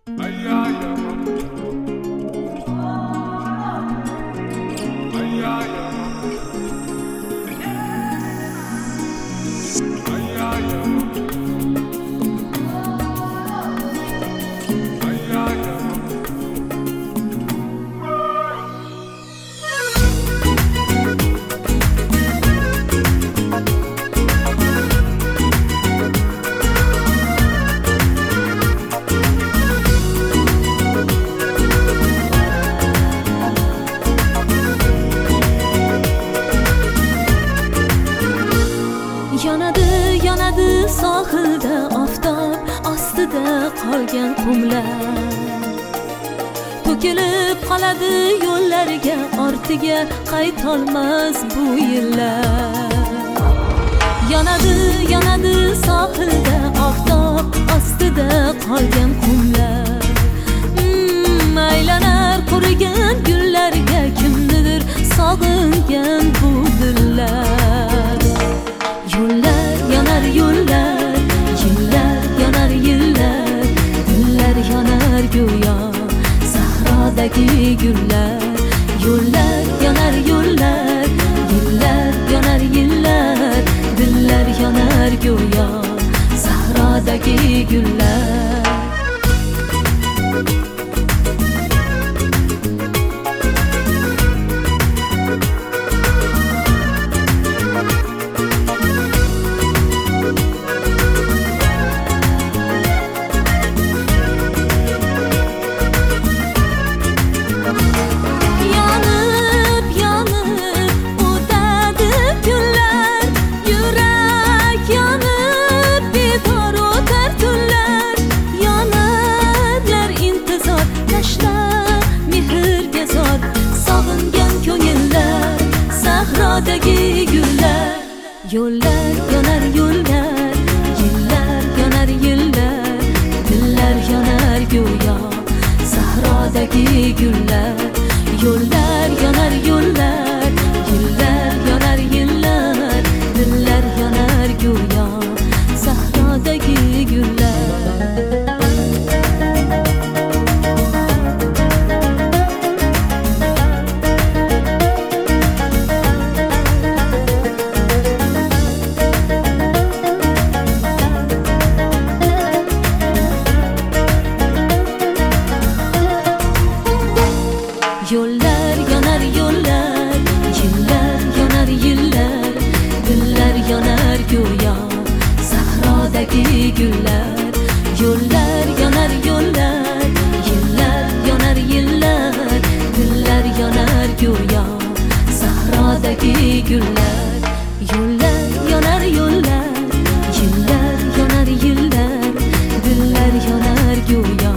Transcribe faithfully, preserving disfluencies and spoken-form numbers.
Yonadi, yonadi sohilda oftob ostida qolgan qumlar. To'kilib qoladi yo'llarga, ortiga qaytolmas bu yillar. Yonadi, yonadi sohilda oftob ostida qolgan qumlar. Hmm, aylanar qurigan gullarga, kimnidir sog'ingan bu dillar. Yo'llar yonar yo'llar, yillar yonar yillar, gullar yonar go'yo sahrodagi gullar. Yo'llar yonar yo'llar, yillar yonar yillar, gullar yonar go'yo sahrodagi gullar. Yo'llar yonar yo'llar, yillar yonar yillar, gullar yonar go'yo sahrodagi gullar. Yo'llar yonar yo'llar, yillar yonar yillar, gullar yonar go'yo sahrodagi gullar. Yo'llar yonar yo'llar, yillar yonar yillar, gullar yonar go'yo sahrodagi gullar. Yo'llar yonar yo'llar, yillar yonar yillar, gullar yonar go'yo sahrodagi gullar. Yo'llar yonar yo'llar, yillar yonar yillar, gullar yonar go'yo